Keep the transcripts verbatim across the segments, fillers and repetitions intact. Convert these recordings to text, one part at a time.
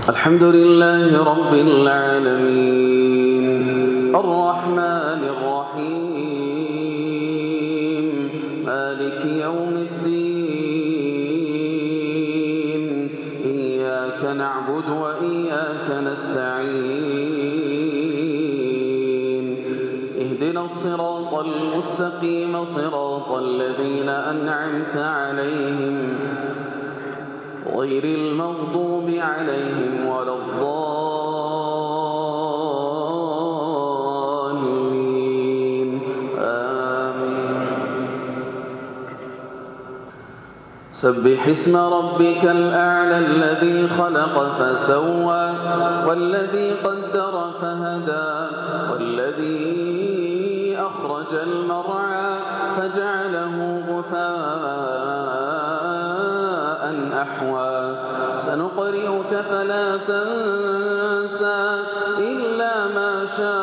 الحمد لله رب العالمين الرحمن الرحيم مالك يوم الدين إياك نعبد وإياك نستعين اهدنا الصراط المستقيم صراط الذين أنعمت عليهم غير المغضوب عليهم ولا الضالين آمين. سبح اسم ربك الأعلى الذي خلق فسوى والذي قدر فهدى والذي أخرج المرعى فجعله غثاء أحوى سنقرئك فلا تنسى إلا ما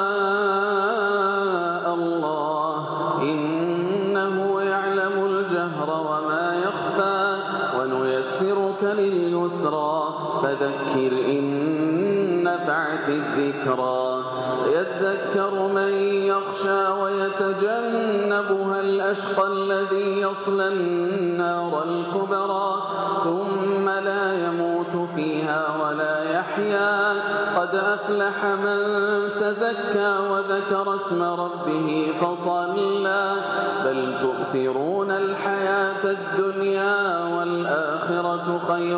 شاء الله إنه يعلم الجهر وما يخفى ونيسرك لليسرى فذكر إن نفعت الذكرى سيذكر من يخشى ويتجنبها الأشقى الذي يصلى النار الكبرى ثم لا يموت فيها ولا يحيا قد أفلح من تزكى وذكر اسم ربه فصلى بل تؤثرون الحياة الدنيا والآخرة خير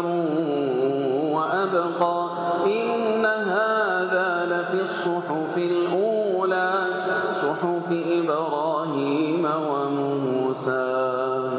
وأبقى إن هذا لفي الصحف الأولى صحف إبراهيم وموسى.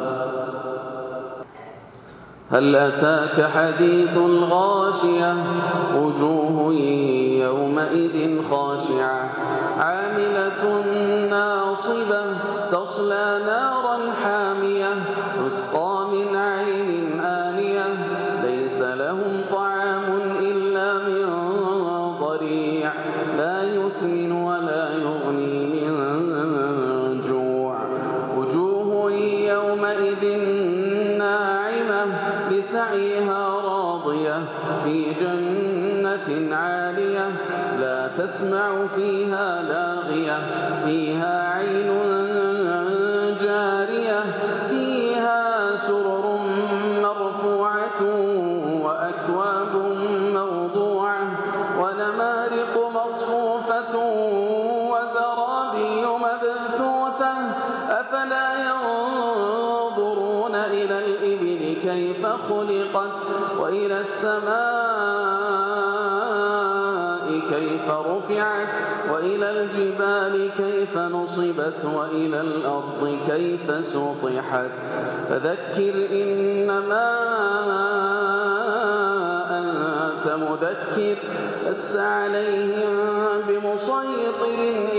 هل أتاك حديث الغاشية وجوه يومئذ خاشعة عاملة ناصبة تصلى نارا حامية تسقى من عين آنية ليس لهم طعام إلا من ضريع لا يسمن ولا يغني من جوع وجوه يومئذ لسعيها راضية في جنة عالية لا تسمع فيها لاغية فيها عين جارية فيها سرر مرفوعة وأكواب موضوعة ونمارق مصفوفة وزرابي مبثوثة أفلا ينظرون إلى الإبل كيف خلقت وإلى السماء كيف رفعت وإلى الجبال كيف نصبت وإلى الأرض كيف سطحت فذكر إنما أنت مذكر لست عليهم بمسيطر